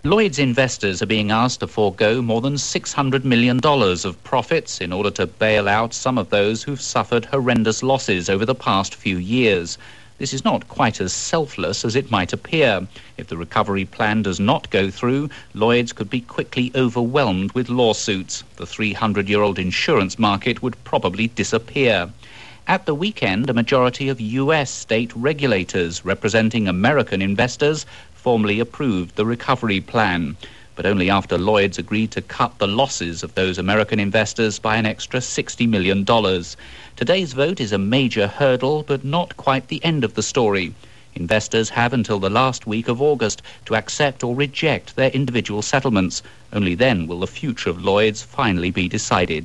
Lloyd's investors are being asked to forego more than $600 million of profits in order to bail out some of those who've suffered horrendous losses over the past few years. This is not quite as selfless as it might appear. If the recovery plan does not go through, Lloyd's could be quickly overwhelmed with lawsuits. The 300-year-old insurance market would probably disappear. At the weekend, a majority of US state regulators representing American investors formally approved the recovery plan, but only after Lloyd's agreed to cut the losses of those American investors by an extra $60 million. Today's vote is a major hurdle, but not quite the end of the story. Investors have until the last week of August to accept or reject their individual settlements. Only then will the future of Lloyd's finally be decided.